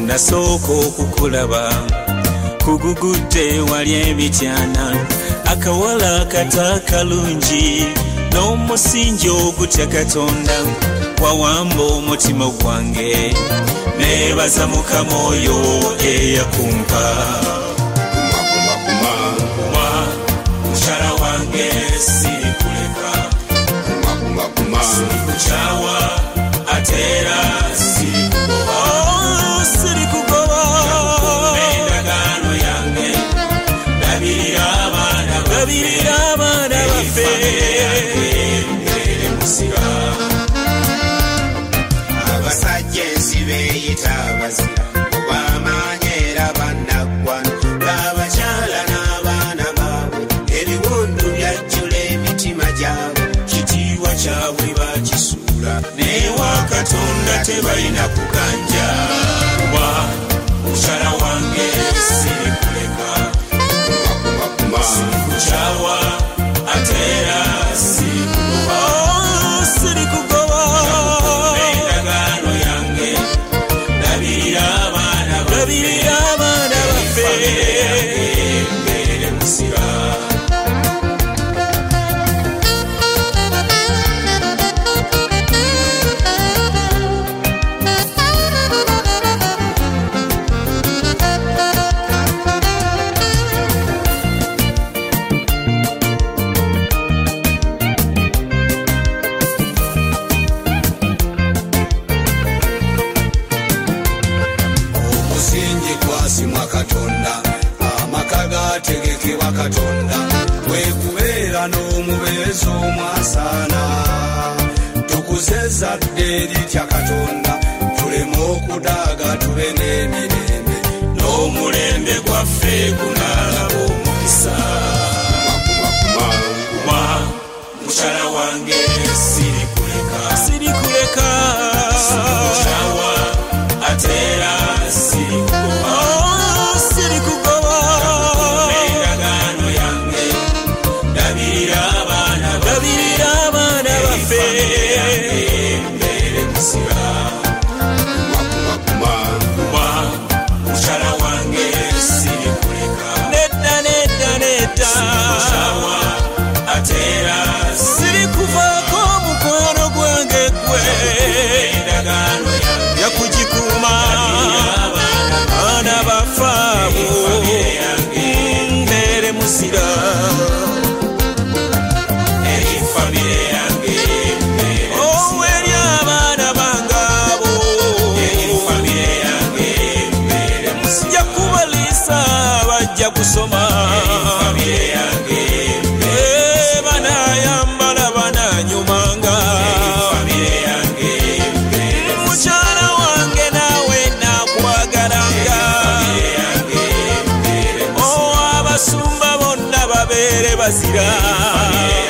nasooka okukulaba kugugudde wali emityana akawala kata kalungi n'omusingi ogutya Katonda wawamba omutima gwange neebaza Mukama oyo eyakumpa mukyala wange sirikuleka sirikukyawa ate era sirikugoba endagaano yange labirira abaana baffe abasajja ensi beeyita abazira obw'amaanyi era bannaggwano abakyala n'abaana baabwe ebiwundu byajjula emitima gyabwe kitiibwa kyabwe bakisuula neewa Katonda tebalina kuganja mukyala wange sirikuleka sirikukyawa ate era sirikugoba endagaano yange labirira abaana baffe mbeere musira tegekebwa Katonda wekubeera n'omubeezi omwasaana tukuzeza dde litya Katonda tuleme okudaaga tube n'emirembe n'omulembe gwaffe gunaalaba omukisa mukyala wange sirikuleka sirikukyawa ate era sirikugoba labirira abaana baffe mbeere musira mukyala wange sirikuleka nedda ate era sirikuvaako mukwano gwange gwe endagaano yakugikuuma abaana baffe abo mbeere musira kusoma banayambala bananyumanga mukyala wange naawe nakwagalanga abasumba bonna babeere bazira